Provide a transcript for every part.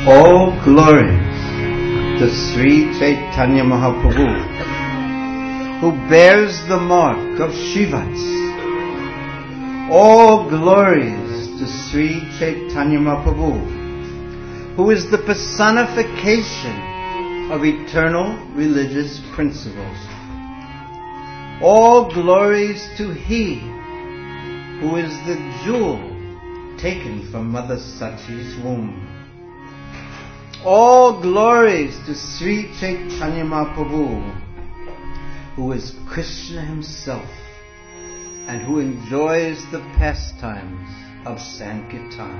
All glories to Sri Chaitanya Mahaprabhu, who bears the mark of Shivats. All glories to Sri Chaitanya Mahaprabhu, who is the personification of eternal religious principles. All glories to He who is the jewel taken from Mother Sachi's womb. All glories to Sri Chaitanya Mahaprabhu, who is Krishna himself and who enjoys the pastimes of Sankirtan.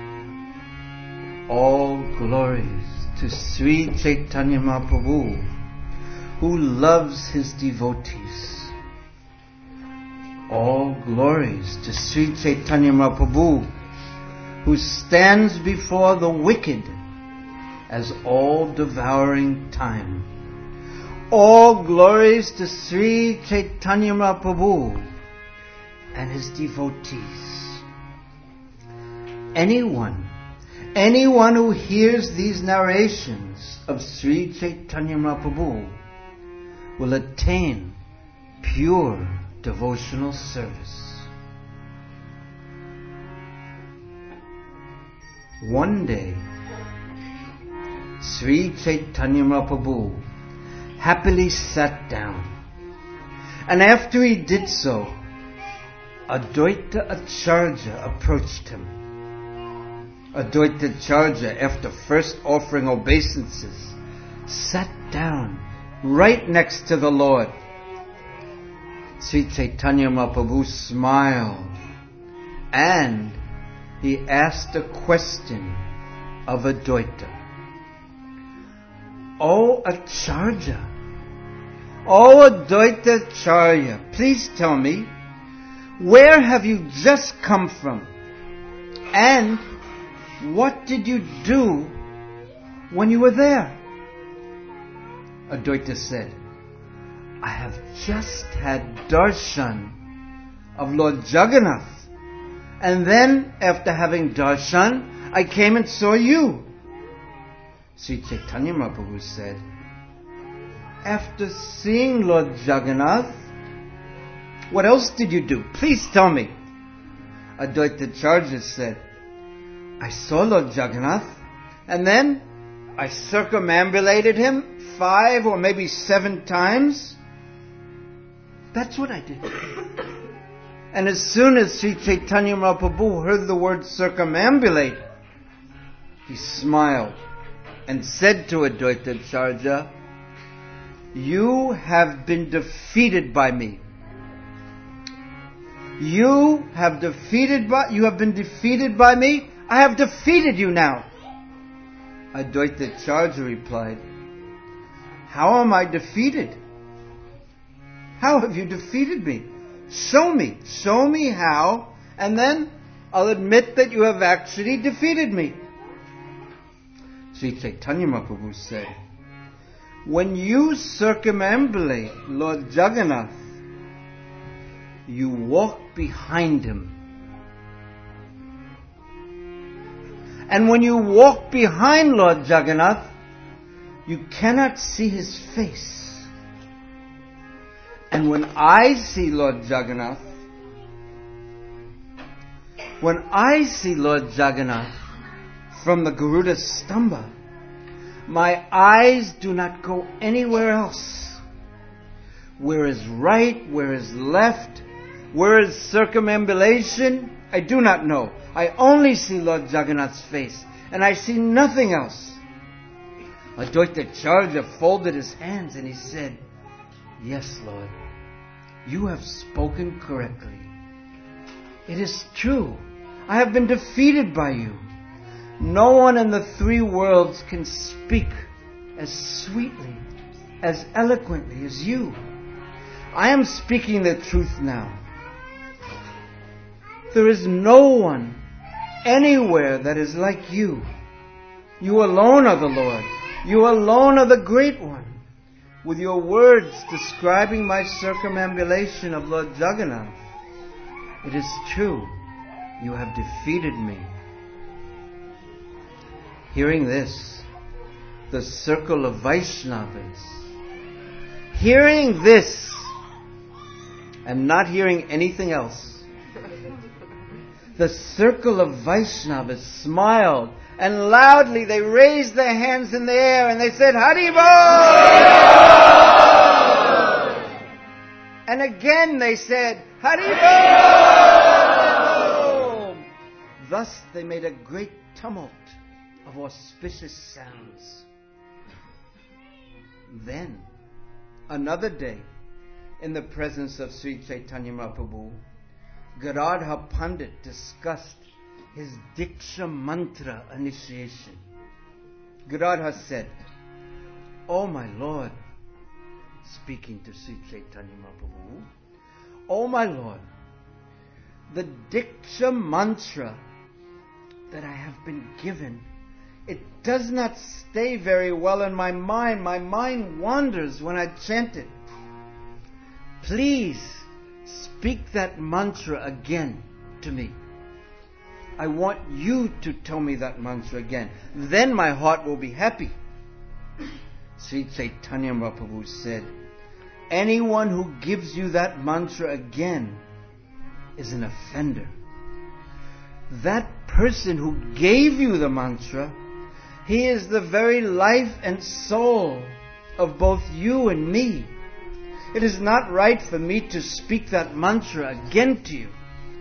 All glories to Sri Chaitanya Mahaprabhu, who loves his devotees. All glories to Sri Chaitanya Mahaprabhu, who stands before the wicked as all-devouring time. All glories to Sri Chaitanya Mahaprabhu and his devotees. Anyone who hears these narrations of Sri Chaitanya Mahaprabhu will attain pure devotional service. One day, Sri Chaitanya Mahaprabhu happily sat down, and after he did so, Advaita Acharya approached him. Advaita Acharya, after first offering obeisances, sat down right next to the Lord. Sri Chaitanya Mahaprabhu smiled and he asked a question of Advaita. Oh Acharya, oh Advaita Acharya, please tell me, where have you just come from? And what did you do when you were there? Advaita said, I have just had darshan of Lord Jagannath. And then, after having darshan, I came and saw you. Sri Chaitanya Mahaprabhu said, after seeing Lord Jagannath, what else did you do? Please tell me. Advaita Acharya said, I saw Lord Jagannath, and then I circumambulated him 5 or maybe 7 times. That's what I did. And as soon as Sri Chaitanya Mahaprabhu heard the word circumambulate, he smiled and said to Advaita Acharya, you have been defeated by me. You have been defeated by me. I have defeated you now. Advaita Acharya replied, how am I defeated? How have you defeated me? Show me how, and then I'll admit that you have actually defeated me. Sri Chaitanya Mahaprabhu said, when you circumambulate Lord Jagannath, you walk behind him. And when you walk behind Lord Jagannath, you cannot see his face. And when I see Lord Jagannath from the Garuda Stamba, my eyes do not go anywhere else. Where is right, where is left, where is circumambulation, I do not know. I only see Lord Jagannath's face, and I see nothing else. Advaita Acharya folded his hands and he said, yes, Lord, you have spoken correctly. It is true. I have been defeated by you. No one in the 3 worlds can speak as sweetly, as eloquently as you. I am speaking the truth now. There is no one anywhere that is like you. You alone are the Lord. You alone are the Great One. With your words describing my circumambulation of Lord Jagannath, it is true, you have defeated me. Hearing this, the circle of Vaishnavas, hearing this, and not hearing anything else, the circle of Vaishnavas smiled, and loudly they raised their hands in the air and they said, Haribol! And again they said, Haribol! Thus they made a great tumult of auspicious sounds. Then, another day, in the presence of Sri Chaitanya Mahaprabhu, Gadadhar Pandit discussed his Diksha Mantra initiation. Gadadhar said, "O my Lord," speaking to Sri Chaitanya Mahaprabhu, "O my Lord, the Diksha Mantra that I have been given, it does not stay very well in my mind. My mind wanders when I chant it. Please speak that mantra again to me. I want you to tell me that mantra again. Then my heart will be happy." Sri Chaitanya Mahaprabhu said, "Anyone who gives you that mantra again is an offender. That person who gave you the mantra, he is the very life and soul of both you and me. It is not right for me to speak that mantra again to you."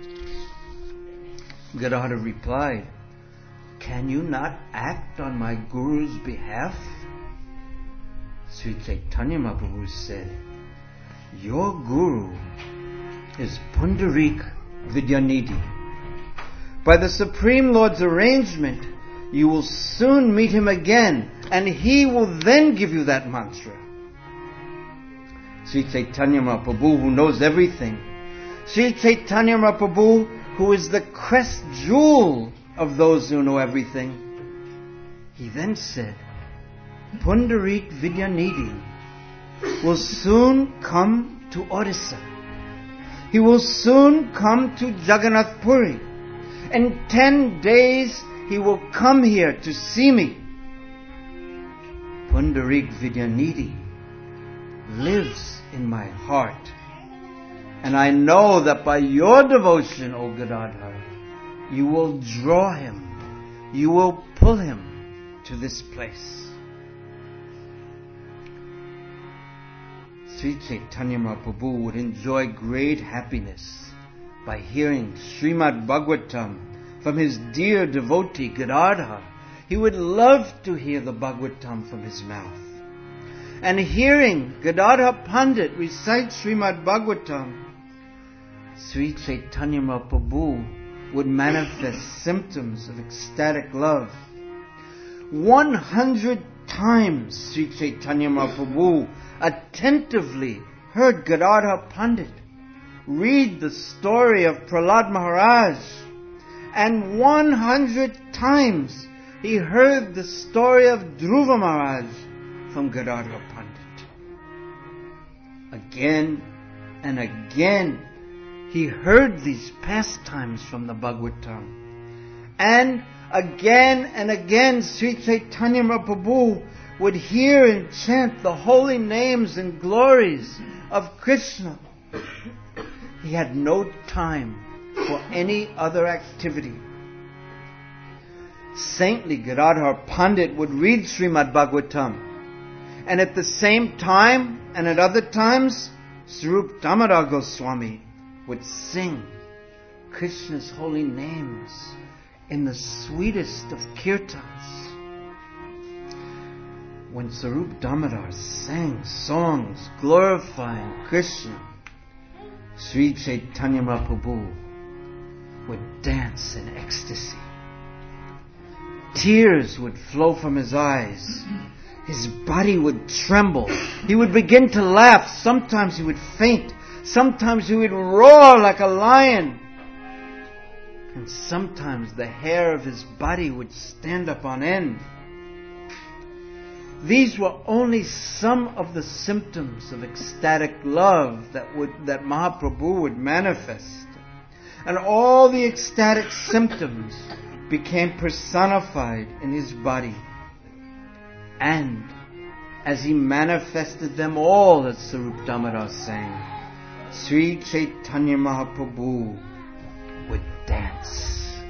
Gadadhar replied, "Can you not act on my Guru's behalf?" Sri Chaitanya Mahaprabhu said, "Your Guru is Pundarik Vidyanidhi. By the Supreme Lord's arrangement, you will soon meet him again, and he will then give you that mantra." Sri Chaitanya Mahaprabhu, who knows everything, Sri Chaitanya Mahaprabhu, who is the crest jewel of those who know everything, he then said, "Pundarik Vidyanidhi will soon come to Odisha. He will soon come to Jagannath Puri. In 10 days, he will come here to see me. Pundarik Vidyanidhi lives in my heart. And I know that by your devotion, O Gadadhar, you will draw him, you will pull him to this place." Sri Chaitanya Mahaprabhu would enjoy great happiness by hearing Srimad Bhagavatam from his dear devotee Gadadhar. He would love to hear the Bhagavatam from his mouth. And hearing Gadadhar Pandit recite Srimad Bhagavatam, Sri Chaitanya Mahaprabhu would manifest symptoms of ecstatic love. 100 times Sri Chaitanya Mahaprabhu attentively heard Gadadhar Pandit read the story of Prahlad Maharaj, and 100 times he heard the story of Dhruva Maharaj from Gadadhar Pandit. Again and again he heard these pastimes from the Bhagavatam. And again Sri Chaitanya Mahaprabhu would hear and chant the holy names and glories of Krishna. He had no time for any other activity. Saintly Gadadhar Pandit would read Srimad Bhagavatam, and at the same time and at other times, Swarup Damodar Goswami would sing Krishna's holy names in the sweetest of kirtans. When Swarup Damodar sang songs glorifying Krishna, Sri Chaitanya Mahaprabhu would dance in ecstasy. Tears would flow from his eyes. His body would tremble. He would begin to laugh. Sometimes he would faint. Sometimes he would roar like a lion. And sometimes the hair of his body would stand up on end. These were only some of the symptoms of ecstatic love that Mahaprabhu would manifest. And all the ecstatic symptoms became personified in his body. And as he manifested them all, as Swarup Damodar sang, Sri Chaitanya Mahaprabhu would dance.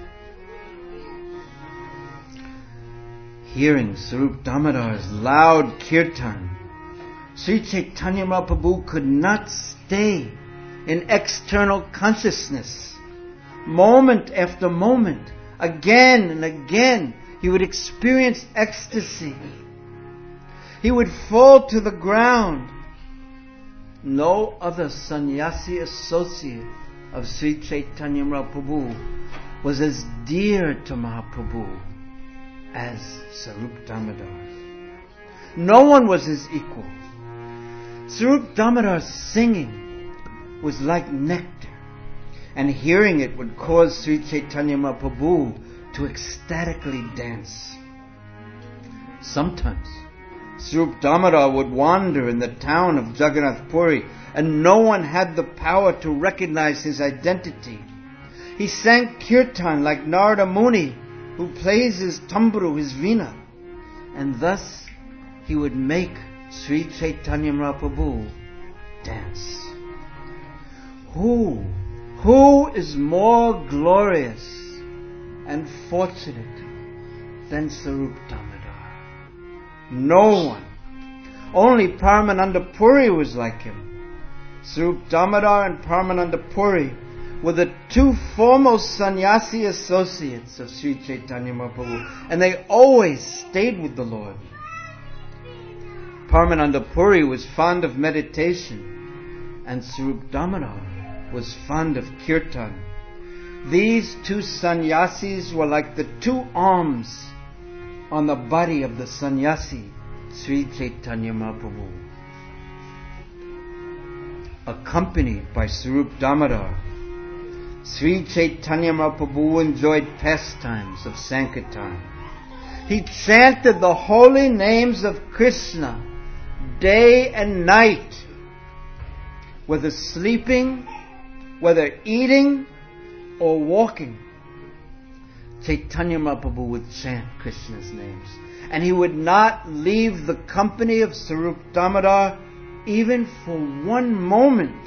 Hearing Swarup Damodar's loud kirtan, Sri Chaitanya Mahaprabhu could not stay in external consciousness. Moment after moment, again and again, he would experience ecstasy. He would fall to the ground. No other sannyasi associate of Sri Chaitanya Mahaprabhu was as dear to Mahaprabhu as Swarup Damodar. No one was his equal. Swarup Damodar's singing was like nectar, and hearing it would cause Sri Chaitanya Mahaprabhu to ecstatically dance. Sometimes Swarup Damodar would wander in the town of Jagannath Puri, and no one had the power to recognize his identity. He sang kirtan like Narada Muni, who plays his tamburu, his veena, and thus he would make Sri Chaitanya Mahaprabhu dance. Who is more glorious and fortunate than Swarup Damodar? No one. Only Paramananda Puri was like him. Swarup Damodar and Paramananda Puri were the two foremost sannyasi associates of Sri Chaitanya Mahaprabhu, and they always stayed with the Lord. Paramananda Puri was fond of meditation, and Swarup Damodar was fond of kirtan. These two sannyasis were like the two arms on the body of the sannyasi, Sri Chaitanya Mahaprabhu. Accompanied by Swarup Damodar, Sri Chaitanya Mahaprabhu enjoyed pastimes of Sankirtan. He chanted the holy names of Krishna day and night, whether sleeping, whether eating, or walking. Chaitanya Mahaprabhu would chant Krishna's names, and he would not leave the company of Swarup Damodar even for one moment.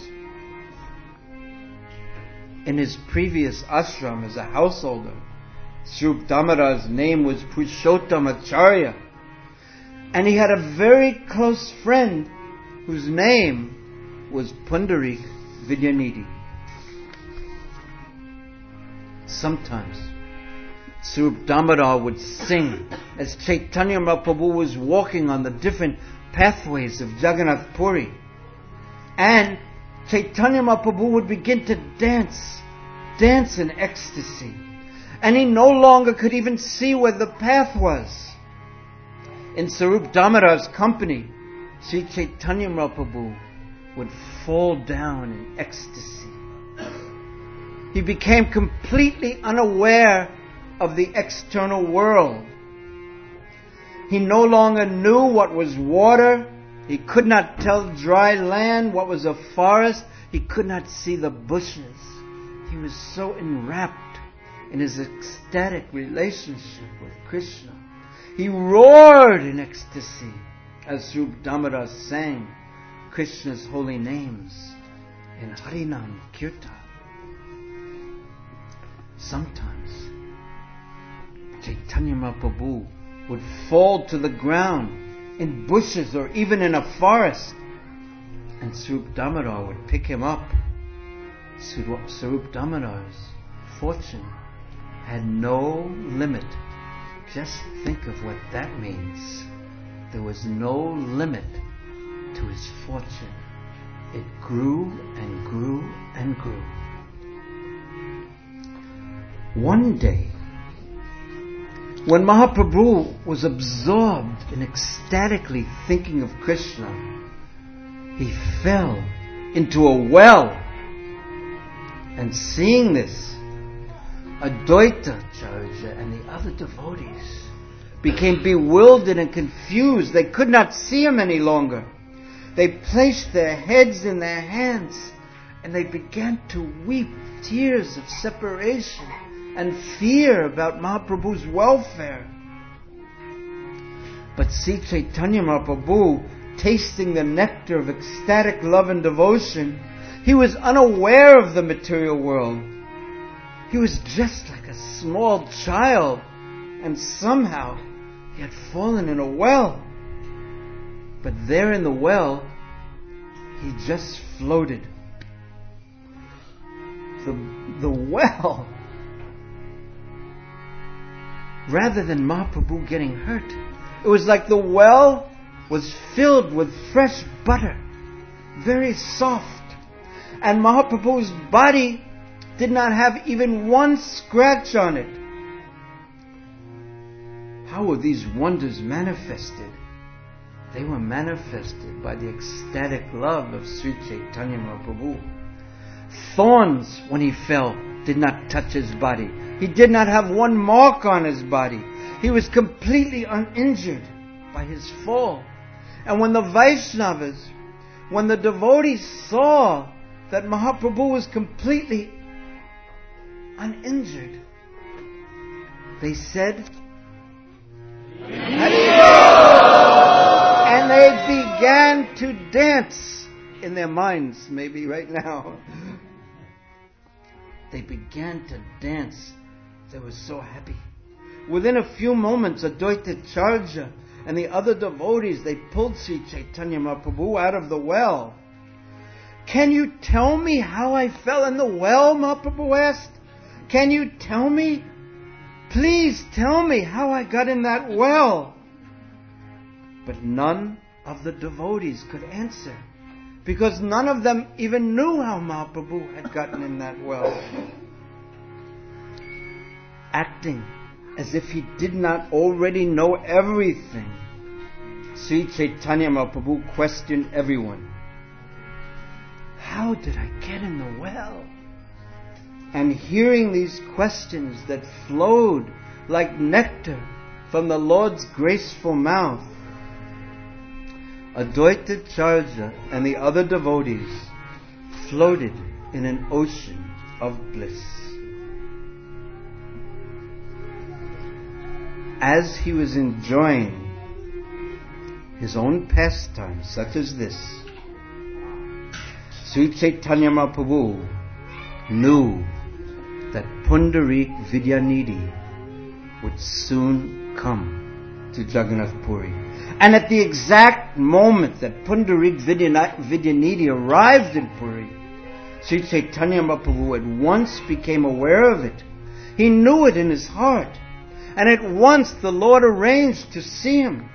In his previous ashram as a householder, Swarup Damodar's name was Purushottamacharya, and he had a very close friend whose name was Pundarik Vidyanidhi. Sometimes Swarup Damodar would sing as Chaitanya Mahaprabhu was walking on the different pathways of Jagannath Puri, and Chaitanya Mahaprabhu would begin to dance in ecstasy, and he no longer could even see where the path was. In Swarup Damodar's company, Sri Chaitanya Mahaprabhu would fall down in ecstasy. He became completely unaware of the external world. He no longer knew what was water. He could not tell dry land what was a forest. He could not see the bushes. He was so enwrapped in his ecstatic relationship with Krishna. He roared in ecstasy as Swarup Damodar sang Krishna's holy names in Harinam Kirtan. Sometimes Chaitanya Mahaprabhu would fall to the ground in bushes or even in a forest, and Swarup Damodar would pick him up. Swarup Damodar's fortune had no limit. Just think of what that means. There was no limit to his fortune. It grew and grew and grew. One day, when Mahaprabhu was absorbed in ecstatically thinking of Krishna, he fell into a well. And seeing this, Advaita Acharya and the other devotees became bewildered and confused. They could not see him any longer. They placed their heads in their hands and they began to weep tears of separation and fear about Mahaprabhu's welfare. But Sri Chaitanya Mahaprabhu, tasting the nectar of ecstatic love and devotion, he was unaware of the material world. He was just like a small child, and somehow he had fallen in a well. But there in the well, he just floated. The well, rather than Mahaprabhu getting hurt, it was like the well was filled with fresh butter, very soft, and Mahaprabhu's body did not have even one scratch on it. How were these wonders manifested? They were manifested by the ecstatic love of Sri Chaitanya Mahaprabhu. Thorns, when he fell, did not touch his body. He did not have one mark on his body. He was completely uninjured by his fall. And when the Vaishnavas, when the devotees saw that Mahaprabhu was completely uninjured, they said, and they began to dance in their minds, maybe right now. They began to dance. They were so happy. Within a few moments, Advaita Charya and the other devotees, they pulled Sri Chaitanya Mahaprabhu out of the well. Can you tell me how I fell in the well? Mahaprabhu asked. Can you tell me? Please tell me how I got in that well. But none of the devotees could answer, because none of them even knew how Mahaprabhu had gotten in that well. Acting as if he did not already know everything, Sri Chaitanya Mahaprabhu questioned everyone. How did I get in the well? And hearing these questions that flowed like nectar from the Lord's graceful mouth, Advaita Charya and the other devotees floated in an ocean of bliss. As he was enjoying his own pastime, such as this, Sri Chaitanya Mahaprabhu knew that Pundarik Vidyanidhi would soon come to Jagannath Puri. And at the exact moment that Pundarik Vidyanidhi arrived in Puri, Sri Chaitanya Mahaprabhu at once became aware of it. He knew it in his heart. And at once the Lord arranged to see him.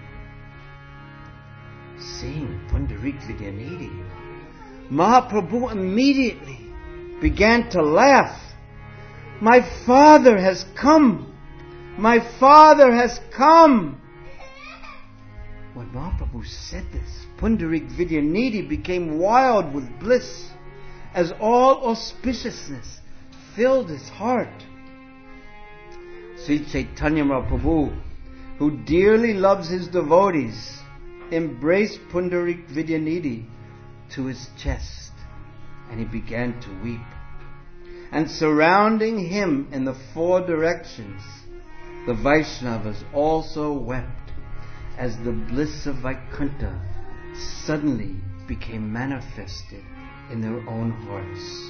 Seeing Pundarik Vidyanidhi, Mahaprabhu immediately began to laugh. My father has come! My father has come! When Mahaprabhu said this, Pundarik Vidyanidhi became wild with bliss, as all auspiciousness filled his heart. Sri Chaitanya Mahaprabhu, who dearly loves his devotees, embraced Pundarik Vidyanidhi to his chest, and he began to weep. And surrounding him in the four directions, the Vaishnavas also wept, as the bliss of Vaikuntha suddenly became manifested in their own hearts.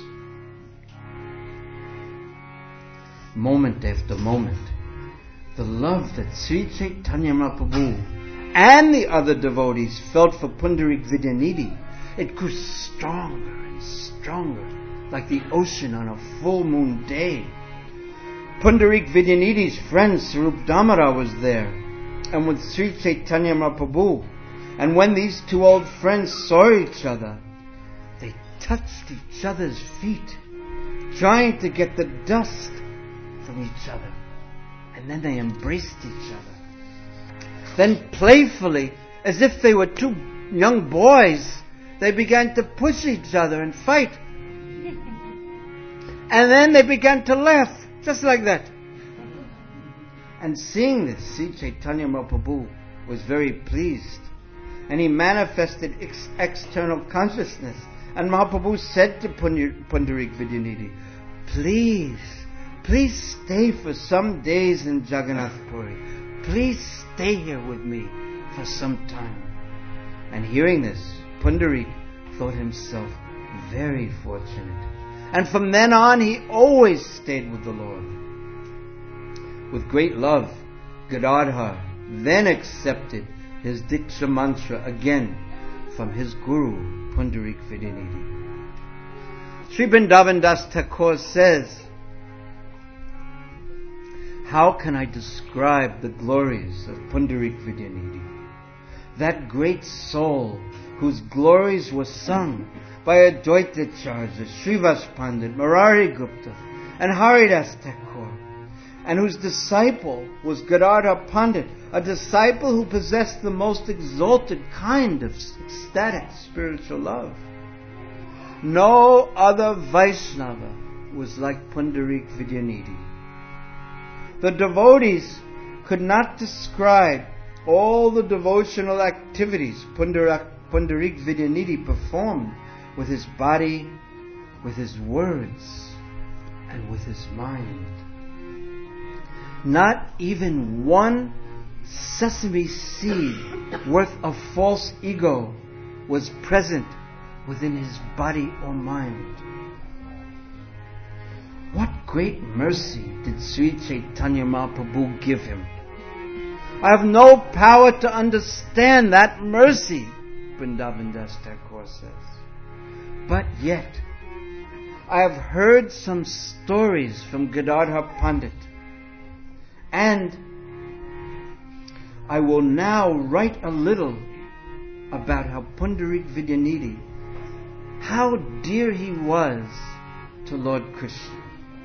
Moment after moment, the love that Sri Chaitanya Mahaprabhu and the other devotees felt for Pundarik Vidyanidhi, it grew stronger and stronger, like the ocean on a full moon day. Pundarik Vidyanidhi's friend Sarup Damodar was there, and with Sri Chaitanya Mahaprabhu. And when these two old friends saw each other, they touched each other's feet, trying to get the dust from each other. And then they embraced each other. Then playfully, as if they were two young boys, they began to push each other and fight. And then they began to laugh, just like that. And seeing this, Sri Chaitanya Mahaprabhu was very pleased. And he manifested external consciousness. And Mahaprabhu said to Pundarik Vidyanidhi, please, please stay for some days in Jagannath Puri. Please stay here with me for some time. And hearing this, Pundarik thought himself very fortunate. And from then on, he always stayed with the Lord. With great love, Gadadhar then accepted his Diksha mantra again from his guru, Pundarik Vidyanidhi. Sri Vrindavan Das Thakur says, how can I describe the glories of Pundarik Vidyanidhi? That great soul whose glories were sung by Advaitacharya, Srivas Pandit, Murari Gupta, and Haridas Thakur, and whose disciple was Gadadhar Pandit, a disciple who possessed the most exalted kind of ecstatic spiritual love. No other Vaishnava was like Pundarik Vidyanidhi. The devotees could not describe all the devotional activities Pundarik Vidyanidhi performed with his body, with his words, and with his mind. Not even one sesame seed worth of false ego was present within his body or mind. What great mercy did Sri Chaitanya Mahaprabhu give him? I have no power to understand that mercy, Vrindavan Das Thakur says. But yet, I have heard some stories from Gadadhar Pandit, and I will now write a little about how Pundarik Vidyanidhi, how dear he was to Lord Krishna.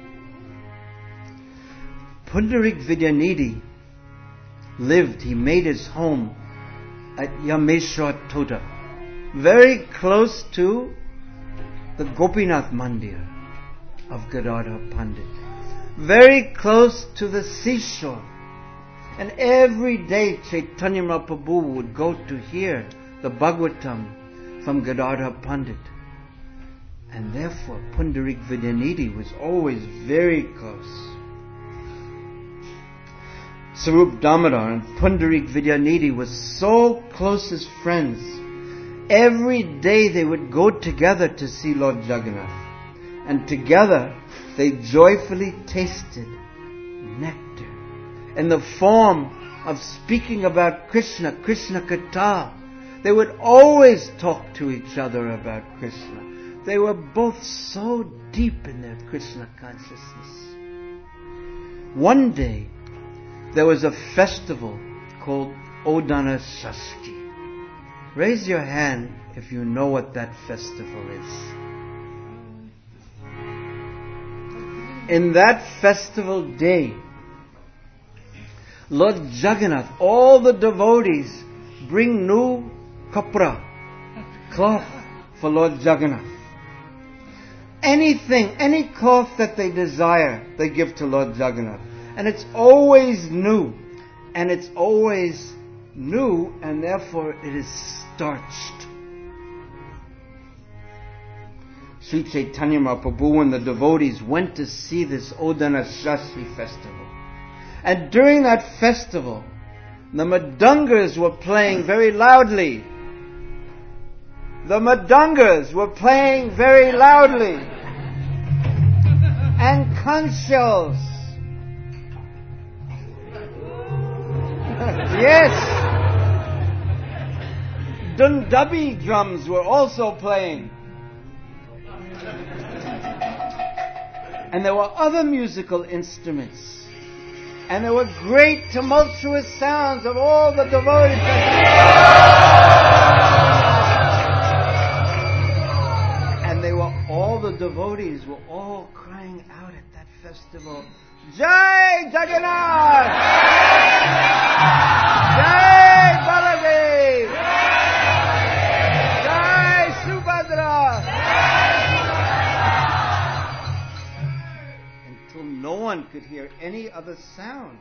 Pundarik Vidyanidhi he made his home at Yameshwar Toda, very close to the Gopinath Mandir of Gadadhar Pandit, very close to the seashore. And every day Chaitanya Mahaprabhu would go to hear the Bhagavatam from Gadadhar Pandit. And therefore Pundarik Vidyanidhi was always very close. Sarup Damodar and Pundarik Vidyanidhi were so close as friends. Every day they would go together to see Lord Jagannath. And together they joyfully tasted nectar in the form of speaking about Krishna, Krishna Katha. They would always talk to each other about Krishna. They were both so deep in their Krishna consciousness. One day, there was a festival called Odana Shashti. Raise your hand if you know what that festival is. In that festival day, Lord Jagannath, all the devotees bring new kapra, cloth for Lord Jagannath. Anything, any cloth that they desire, they give to Lord Jagannath. And it's always new. And it's always new, and therefore it is starched. Sri Chaitanya Mahaprabhu and the devotees went to see this Odana Shashti festival. And during that festival, the Madangas were playing very loudly. The Madangas were playing very loudly. And conch shells. Yes. Dundabi drums were also playing. And there were other musical instruments. And there were great tumultuous sounds of all the devotees. And all the devotees were all crying out at that festival, Jai Jagannath! Jai Baladev! Jai Subhadra! Until no one could hear any other sound.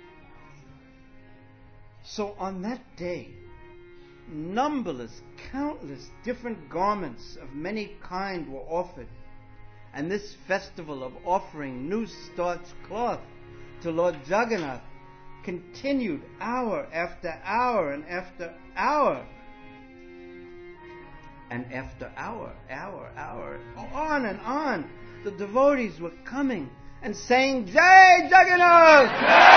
So on that day, numberless, countless different garments of many kinds were offered. And this festival of offering new starched cloth to Lord Jagannath continued hour after hour and after hour. And after hour, on and on, the devotees were coming and saying, Jai Jagannath!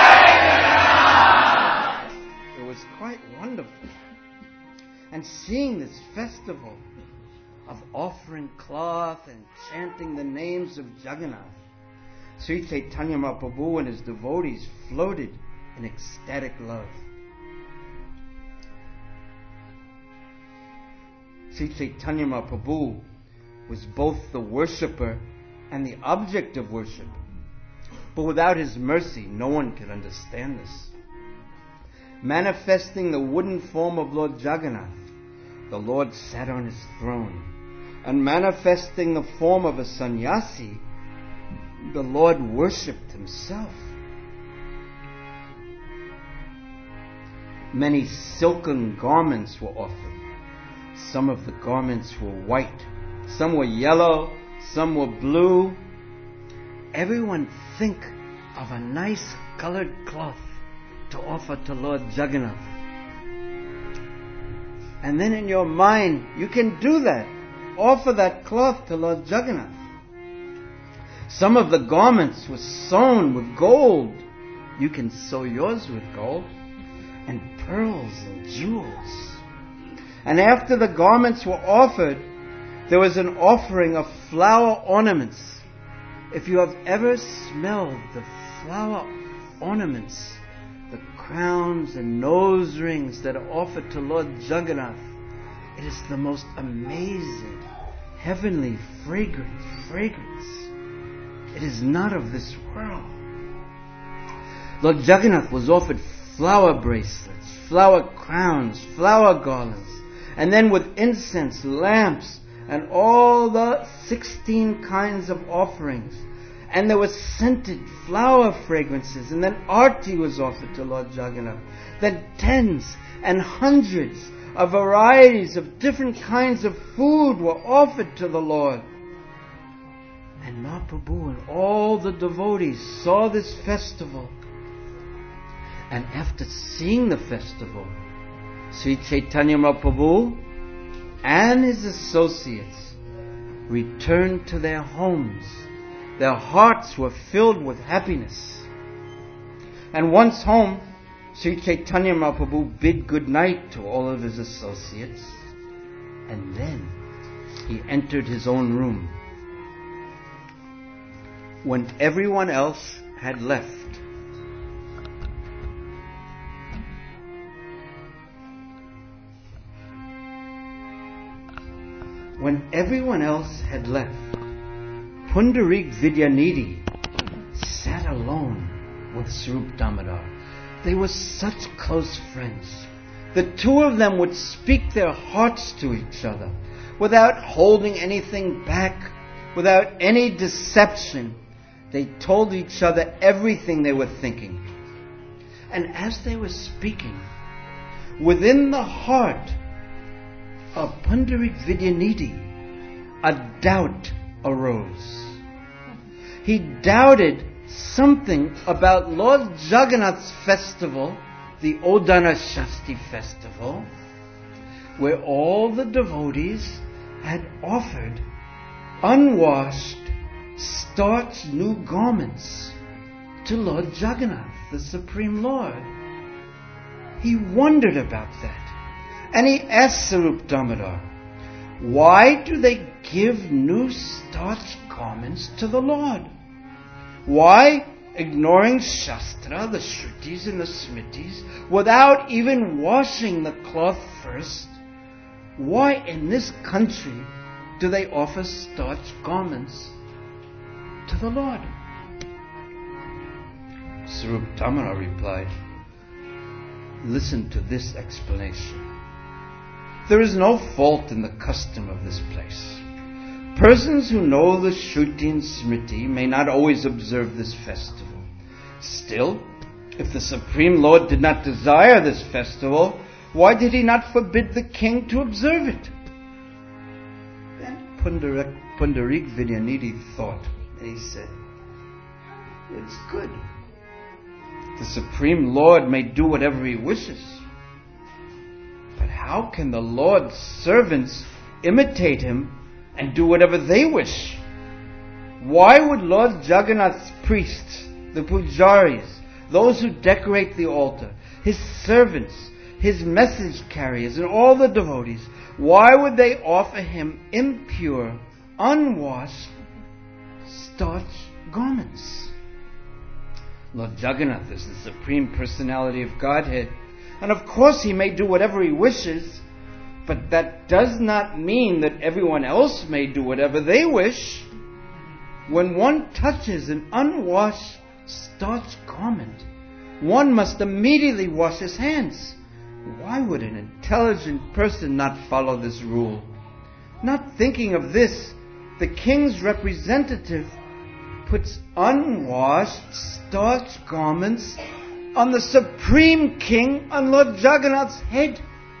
Jai Jagannath! It was quite wonderful. And seeing this festival of offering cloth and chanting the names of Jagannath, Sri Chaitanya Mahaprabhu and his devotees floated in ecstatic love. Sri Chaitanya Mahaprabhu was both the worshipper and the object of worship. But without his mercy, no one could understand this. Manifesting the wooden form of Lord Jagannath, the Lord sat on his throne. And manifesting the form of a sannyasi, the Lord worshipped himself. Many silken garments were offered. Some of the garments were white, some were yellow, some were blue. Everyone think of a nice colored cloth to offer to Lord Jagannath. And then in your mind, you can do that. Offer that cloth to Lord Jagannath. Some of the garments were sewn with gold. You can sew yours with gold. And pearls and jewels. And after the garments were offered, there was an offering of flower ornaments. If you have ever smelled the flower ornaments, the crowns and nose rings that are offered to Lord Jagannath, it is the most amazing, heavenly, fragrance. It is not of this world. Lord Jagannath was offered flower bracelets, flower crowns, flower garlands, and then with incense, lamps, and all the 16 kinds of offerings. And there was scented flower fragrances, and then arti was offered to Lord Jagannath. Then tens and hundreds of varieties of different kinds of food were offered to the Lord. And Mahaprabhu and all the devotees saw this festival. And after seeing the festival, Sri Chaitanya Mahaprabhu and his associates returned to their homes. Their hearts were filled with happiness. And once home, Sri Chaitanya Mahaprabhu bid good night to all of his associates. And then he entered his own room. When everyone else had left, Pundarik Vidyanidhi sat alone with Swarup Damodar. They were such close friends. The two of them would speak their hearts to each other without holding anything back, without any deception. They told each other everything they were thinking. And as they were speaking, within the heart of Pundarik Vidyanidhi, a doubt arose. He doubted something about Lord Jagannath's festival, the Odana Shasti festival, where all the devotees had offered unwashed, starched new garments to Lord Jagannath, the Supreme Lord. He wondered about that. And he asked Swarup Damodar, why do they give new starched garments to the Lord? Why, ignoring Shastra, the Shrutis and the Smritis, without even washing the cloth first, why in this country do they offer starched garments to the Lord? Swarup Damodar replied, listen to this explanation. There is no fault in the custom of this place. Persons who know the Shruti and Smriti may not always observe this festival. Still, if the Supreme Lord did not desire this festival, why did he not forbid the king to observe it? Then Pundarik Vidyanidhi thought, and he said, it's good. The Supreme Lord may do whatever He wishes. But how can the Lord's servants imitate Him and do whatever they wish? Why would Lord Jagannath's priests, the pujaris, those who decorate the altar, His servants, His message carriers, and all the devotees, why would they offer Him impure, unwashed, starched garments? Lord Jagannath is the Supreme Personality of Godhead, and of course He may do whatever He wishes, but that does not mean that everyone else may do whatever they wish. When one touches an unwashed, starched garment, one must immediately wash his hands. Why would an intelligent person not follow this rule? Not thinking of this, the king's representative puts unwashed, starched garments on the Supreme King, on Lord Jagannath's head.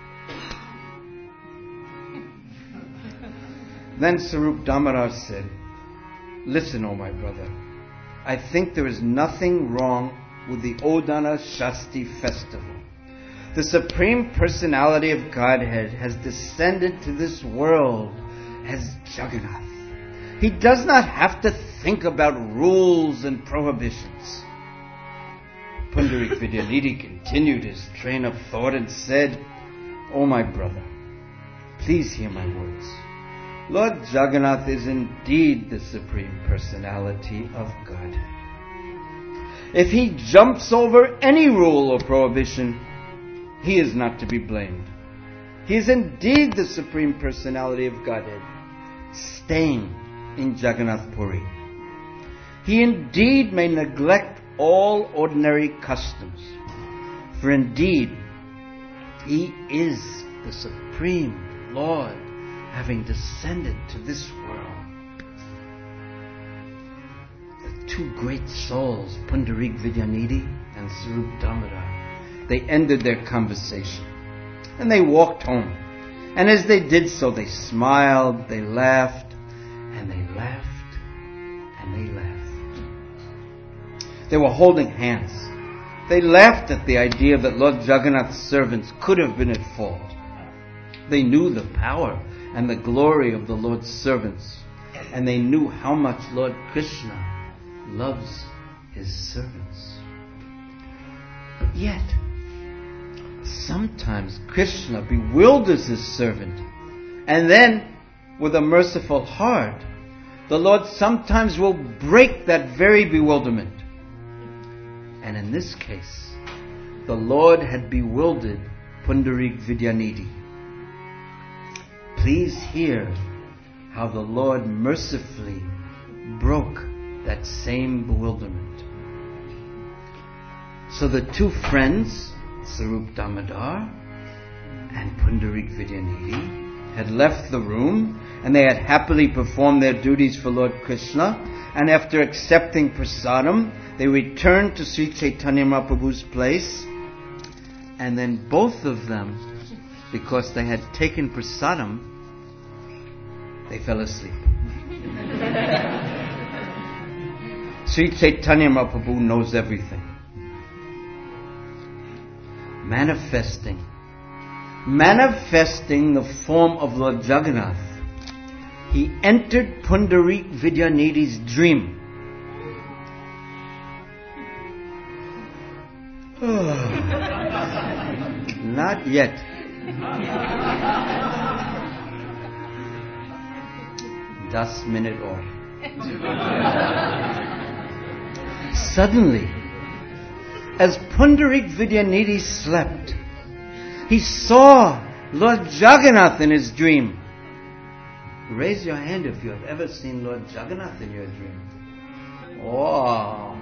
Then Sarup Damodar said, listen, O my brother, I think there is nothing wrong with the Odana Shasti festival. The Supreme Personality of Godhead has descended to this world as Jagannath. He does not have to think about rules and prohibitions. Pundarik Vidyanidhi continued his train of thought and said, O my brother, please hear my words. Lord Jagannath is indeed the Supreme Personality of Godhead. If He jumps over any rule or prohibition, He is not to be blamed. He is indeed the Supreme Personality of Godhead, staying in Jagannath Puri. He indeed may neglect all ordinary customs, for indeed He is the Supreme Lord, having descended to this world. The two great souls, Pundarik Vidyanidhi and Sarup Damodar, they ended their conversation and they walked home. And as they did so, they smiled, they laughed, and they laughed, and they laughed. They were holding hands. They laughed at the idea that Lord Jagannath's servants could have been at fault. They knew the power and the glory of the Lord's servants, and they knew how much Lord Krishna loves His servants. But yet, sometimes Krishna bewilders His servant, and then, with a merciful heart, the Lord sometimes will break that very bewilderment. And in this case, the Lord had bewildered Pundarik Vidyanidhi. Please hear how the Lord mercifully broke that same bewilderment. So the two friends, Sarup Damodar and Pundarik Vidyanidhi, had left the room, and they had happily performed their duties for Lord Krishna, and after accepting prasadam, they returned to Sri Chaitanya Mahaprabhu's place, and then both of them, because they had taken prasadam, they fell asleep. Sri Chaitanya Mahaprabhu knows everything. Manifesting the form of Lord Jagannath, He entered Pundarik Vidyanidhi's dream. Not yet. Das minute or. Suddenly, as Pundarik Vidyanidhi slept, he saw Lord Jagannath in his dream. Raise your hand if you have ever seen Lord Jagannath in your dream. Oh.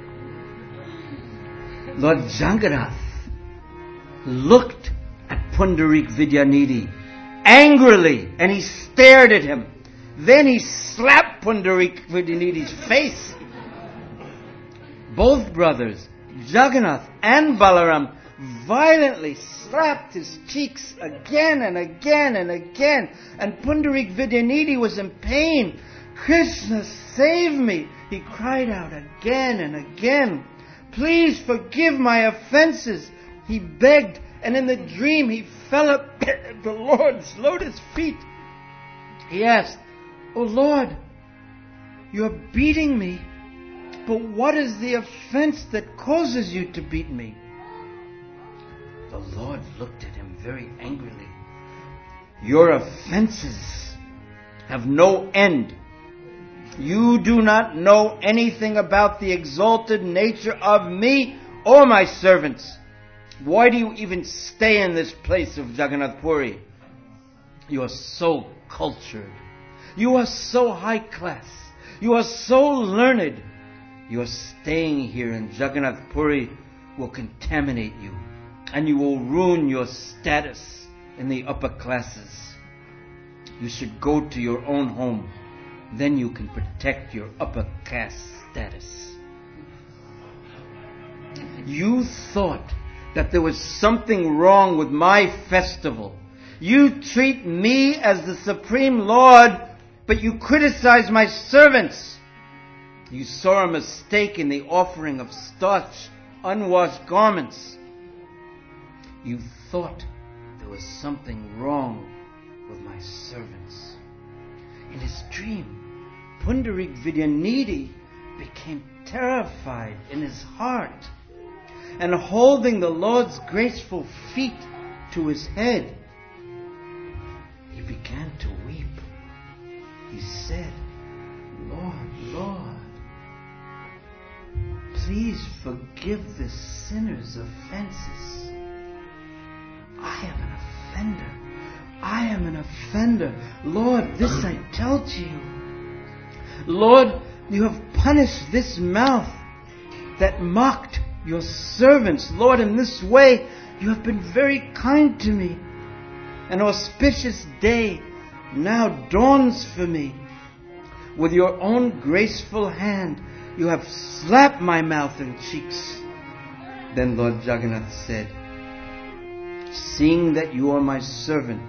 Lord Jagannath looked at Pundarik Vidyanidhi angrily, and he stared at him. Then he slapped Pundarik Vidyanidhi's face. Both brothers, Jagannath and Balaram, violently slapped his cheeks again and again and again. And Pundarik Vidyanidhi was in pain. "Krishna, save me!" he cried out again and again. "Please forgive my offenses," he begged. And in the dream he fell at the Lord's lotus feet. He asked, "O Lord, you're beating me, but what is the offense that causes you to beat me?" The Lord looked at him very angrily. "Your offenses have no end. You do not know anything about the exalted nature of me or my servants. Why do you even stay in this place of Jagannath Puri? You are so cultured. You are so high class. You are so learned. Your staying here in Jagannath Puri will contaminate you, and you will ruin your status in the upper classes. You should go to your own home. Then you can protect your upper caste status. You thought that there was something wrong with my festival. You treat me as the Supreme Lord, but you criticize my servants. You saw a mistake in the offering of starched, unwashed garments. You thought there was something wrong with my servants." In his dream, Pundarik Vidyanidhi became terrified in his heart, and holding the Lord's graceful feet to his head, he began to weep. He said, "Lord, Lord, please forgive the sinner's offenses. I am an offender. I am an offender. Lord, this I tell to you. Lord, you have punished this mouth that mocked your servants. Lord, in this way you have been very kind to me. An auspicious day now dawns for me. With your own graceful hand you have slapped my mouth and cheeks." Then Lord Jagannath said, "Seeing that you are my servant,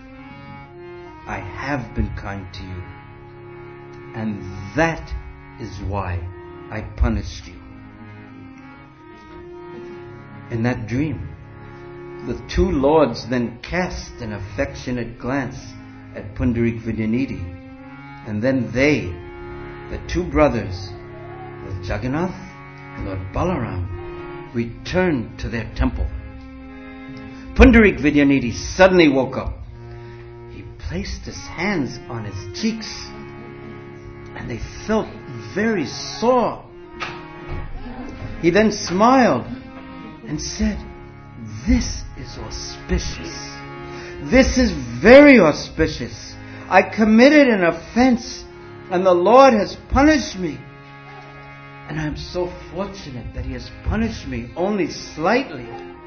I have been kind to you, and that is why I punished you." In that dream, the two lords then cast an affectionate glance at Pundarik Vidyanidhi, and then they, the two brothers, Lord Jagannath and Lord Balaram, returned to their temple. Pundarik Vidyanidhi suddenly woke up. He placed his hands on his cheeks, and they felt very sore. He then smiled and said, "This is auspicious. This is very auspicious. I committed an offense, and the Lord has punished me. And I am so fortunate that He has punished me only slightly."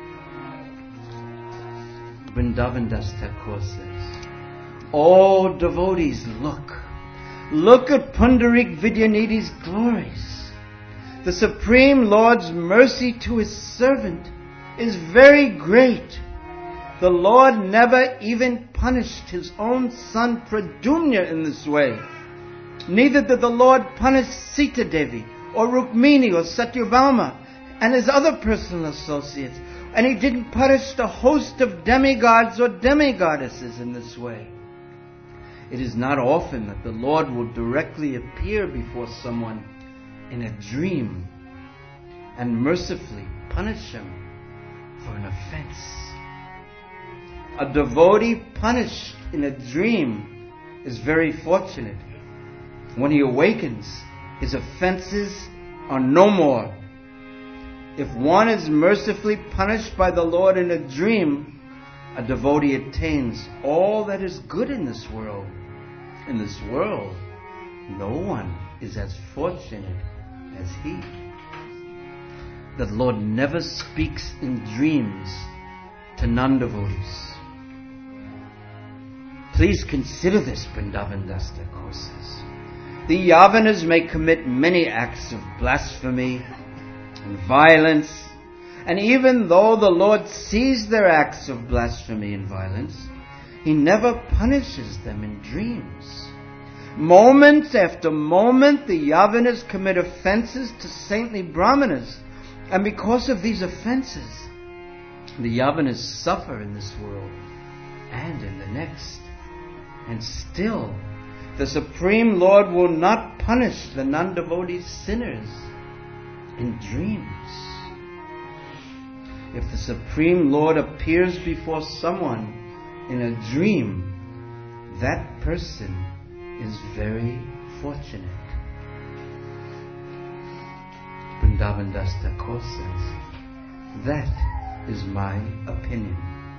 Vrindavan Das Thakur says, "Oh devotees, look. Look at Pundarik Vidyanidhi's glories. The Supreme Lord's mercy to His servant is very great. The Lord never even punished His own son Pradyumna in this way. Neither did the Lord punish Sita Devi or Rukmini or Satyabhama and His other personal associates. And He didn't punish the host of demigods or demigoddesses in this way. It is not often that the Lord will directly appear before someone in a dream and mercifully punish him for an offense. A devotee punished in a dream is very fortunate. When he awakens, his offenses are no more. If one is mercifully punished by the Lord in a dream, a devotee attains all that is good in this world. In this world, no one is as fortunate as he. The Lord never speaks in dreams to non-devotees. Please consider this, Vrindavan Das Thakur says. The Yavanas may commit many acts of blasphemy and violence, And even though the Lord sees their acts of blasphemy and violence, He never punishes them in dreams. Moment after moment, the Yavanas commit offenses to saintly Brahmanas. And because of these offenses, the Yavanas suffer in this world and in the next. And still, the Supreme Lord will not punish the non-devotee sinners in dreams. If the Supreme Lord appears before someone in a dream, that person is very fortunate. Vrindavan Das Thakur says, that is my opinion.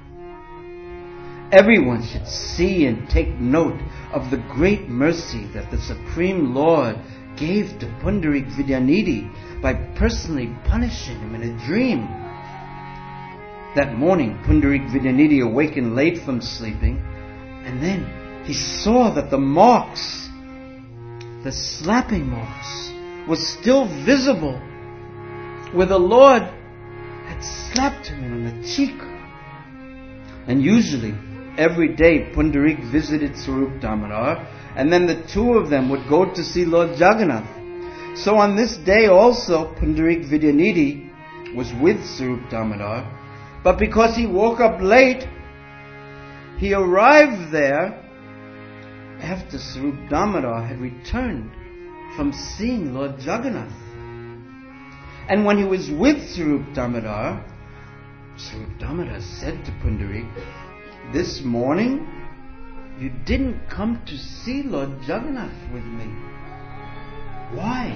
Everyone should see and take note of the great mercy that the Supreme Lord gave to Pundarik Vidyanidhi by personally punishing him in a dream. That morning, Pundarik Vidyanidhi awakened late from sleeping, and then he saw that the marks, the slapping marks, were still visible where the Lord had slapped him on the cheek. And usually, every day, Pundarik visited Swarup Damodar, and then the two of them would go to see Lord Jagannath. So on this day also, Pundarik Vidyanidhi was with Swarup Damodar, but because he woke up late, he arrived there after Swarup Damodar had returned from seeing Lord Jagannath. And when he was with Swarup Damodar, Swarup Damodar said to Pundarik, "This morning, you didn't come to see Lord Jagannath with me. Why?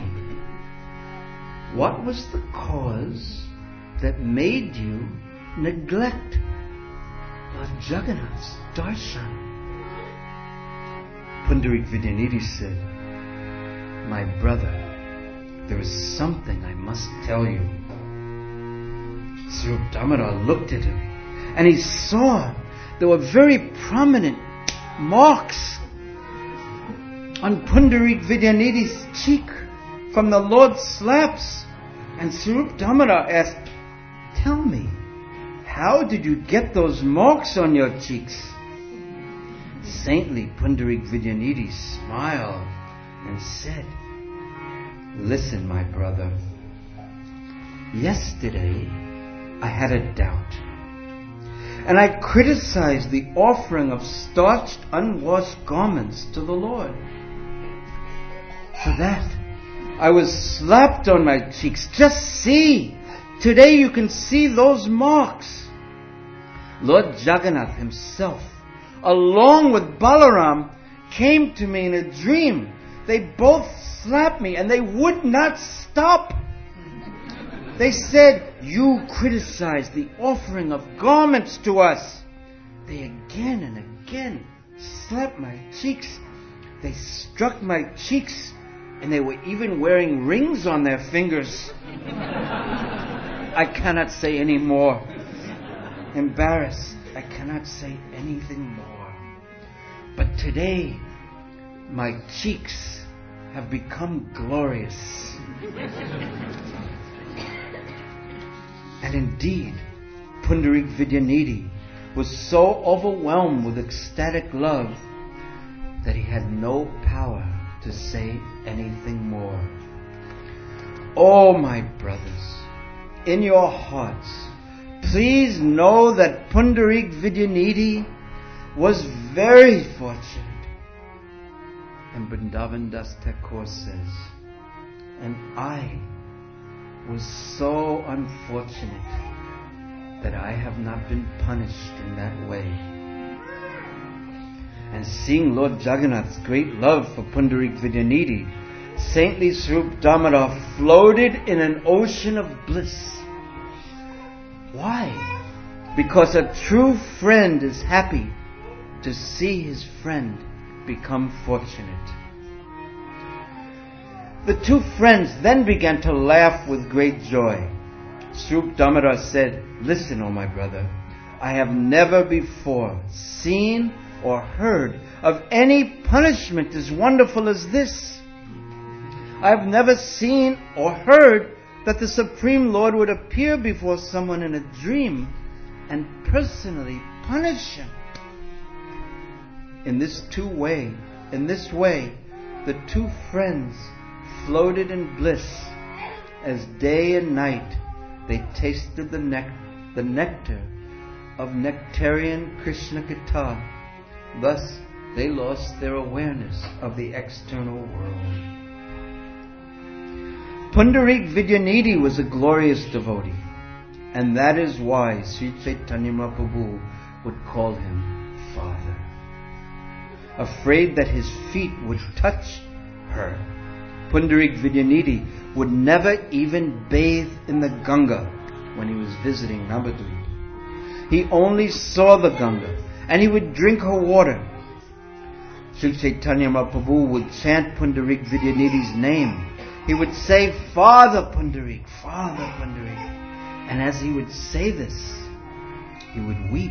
What was the cause that made you neglect Lord Jagannath's darshan?" Pundarik Vidyanidhi said, "My brother, there is something I must tell you." Swarup Damodar looked at him, and he saw there were very prominent marks on Pundarik Vidyanidhi's cheek from the Lord's slaps. And Swarup Damodar asked, "Tell me, how did you get those marks on your cheeks?" Saintly Pundarik Vidyanidhi smiled and said, "Listen, my brother. Yesterday, I had a doubt, and I criticized the offering of starched, unwashed garments to the Lord. For that, I was slapped on my cheeks. Just see, today you can see those marks. Lord Jagannath himself, along with Balaram, came to me in a dream. They both slapped me, and they would not stop. They said, 'You criticized the offering of garments to us.' They again and again slapped my cheeks. They struck my cheeks, and they were even wearing rings on their fingers." I cannot say any more. Embarrassed, I cannot say anything more. But today, my cheeks have become glorious. And indeed, Pundarik Vidyanidhi was so overwhelmed with ecstatic love that he had no power to say anything more. Oh, my brothers, in your hearts, please know that Pundarik Vidyanidhi was very fortunate. And Vrindavan Das Thakur says, "And I was so unfortunate that I have not been punished in that way." And seeing Lord Jagannath's great love for Pundarik Vidyanidhi, saintly Swarup Damodar floated in an ocean of bliss. Why? Because a true friend is happy to see his friend become fortunate. The two friends then began to laugh with great joy. Swarup Damodar said, "Listen, O my brother, I have never before seen or heard of any punishment as wonderful as this. I have never seen or heard that the Supreme Lord would appear before someone in a dream and personally punish him. In this way, the two friends floated in bliss as day and night they tasted the nectar of nectarian Krishna Katha. Thus, they lost their awareness of the external world. Pundarik Vidyanidhi was a glorious devotee, and that is why Sri Chaitanya Mahaprabhu would call him Father. Afraid that his feet would touch her, Pundarik Vidyanidhi would never even bathe in the Ganga when he was visiting Navadvip. He only saw the Ganga, and he would drink her water. Sri Chaitanya Mahaprabhu would chant Pundarik Vidyanidhi's name. He would say, Father Pundarik, Father Pundarik. And as he would say this, he would weep.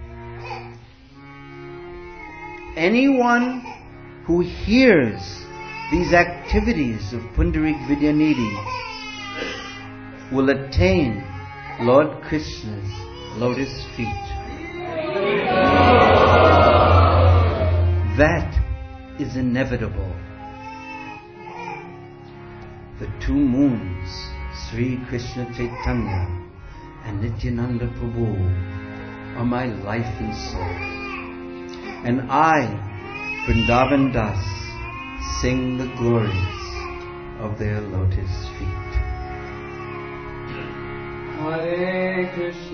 Anyone who hears these activities of Pundarik Vidyanidhi will attain Lord Krishna's lotus feet. That is inevitable. The two moons, Sri Krishna Chaitanya and Nityananda Prabhu, are my life and soul. And I, Vrindavan Das, sing the glories of their lotus feet. Hare Krishna.